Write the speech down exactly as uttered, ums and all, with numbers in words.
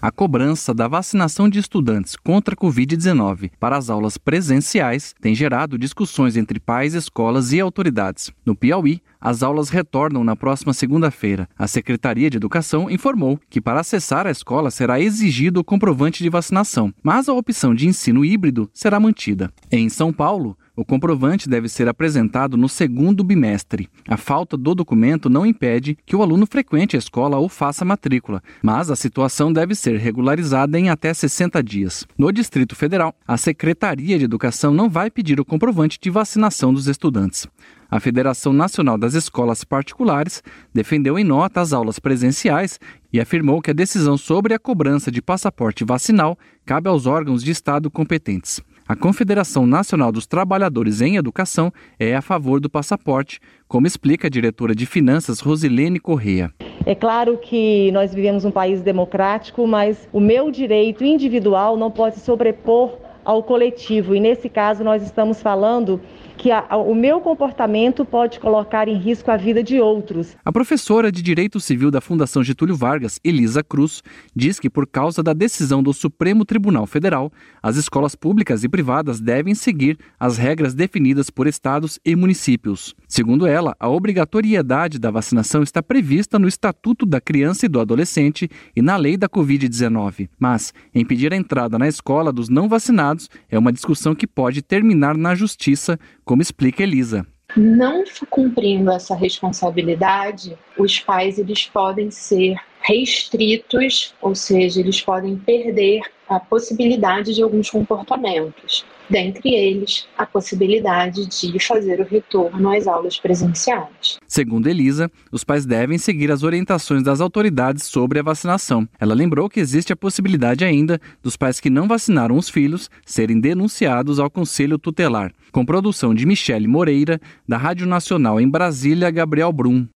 A cobrança da vacinação de estudantes contra a covid dezenove para as aulas presenciais tem gerado discussões entre pais, escolas e autoridades. No Piauí, as aulas retornam na próxima segunda-feira. A Secretaria de Educação informou que para acessar a escola será exigido o comprovante de vacinação, mas a opção de ensino híbrido será mantida. Em São Paulo, o comprovante deve ser apresentado no segundo bimestre. A falta do documento não impede que o aluno frequente a escola ou faça matrícula, mas a situação deve ser regularizada em até sessenta dias. No Distrito Federal, a Secretaria de Educação não vai pedir o comprovante de vacinação dos estudantes. A Federação Nacional das Escolas Particulares defendeu em nota as aulas presenciais e afirmou que a decisão sobre a cobrança de passaporte vacinal cabe aos órgãos de Estado competentes. A Confederação Nacional dos Trabalhadores em Educação é a favor do passaporte, como explica a diretora de Finanças Rosilene Corrêa. É claro que nós vivemos um país democrático, mas o meu direito individual não pode se sobrepor ao coletivo. E nesse caso nós estamos falando que a, a, o meu comportamento pode colocar em risco a vida de outros. A professora de Direito Civil da Fundação Getúlio Vargas, Elisa Cruz, diz que por causa da decisão do Supremo Tribunal Federal, as escolas públicas e privadas devem seguir as regras definidas por estados e municípios. Segundo ela, a obrigatoriedade da vacinação está prevista no Estatuto da Criança e do Adolescente e na Lei da covid dezenove. Mas impedir a entrada na escola dos não vacinados é uma discussão que pode terminar na Justiça, como explica Elisa. Não cumprindo essa responsabilidade, os pais eles podem ser restritos, ou seja, eles podem perder a possibilidade de alguns comportamentos. Dentre eles, a possibilidade de fazer o retorno às aulas presenciais. Segundo Elisa, os pais devem seguir as orientações das autoridades sobre a vacinação. Ela lembrou que existe a possibilidade ainda dos pais que não vacinaram os filhos serem denunciados ao Conselho Tutelar. Com produção de Michele Moreira, da Rádio Nacional em Brasília, Gabriel Brum.